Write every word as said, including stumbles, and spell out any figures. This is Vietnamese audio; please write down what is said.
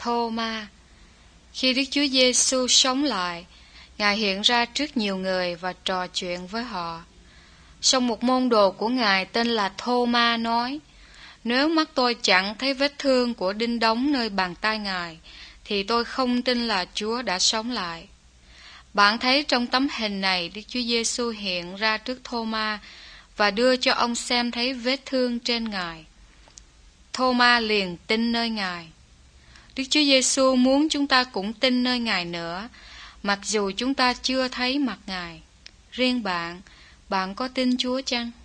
Thô-ma. Khi Đức Chúa Giêsu sống lại, Ngài hiện ra trước nhiều người và trò chuyện với họ. Song một môn đồ của Ngài tên là Thô-ma nói: Nếu mắt tôi chẳng thấy vết thương của đinh đóng nơi bàn tay Ngài, thì tôi không tin là Chúa đã sống lại. Bạn thấy trong tấm hình này, Đức Chúa Giêsu hiện ra trước Thô-ma và đưa cho ông xem thấy vết thương trên Ngài. Thô-ma liền tin nơi Ngài. Đức Chúa Giêsu muốn chúng ta cũng tin nơi Ngài nữa, mặc dù chúng ta chưa thấy mặt Ngài. Riêng bạn, bạn có tin Chúa chăng?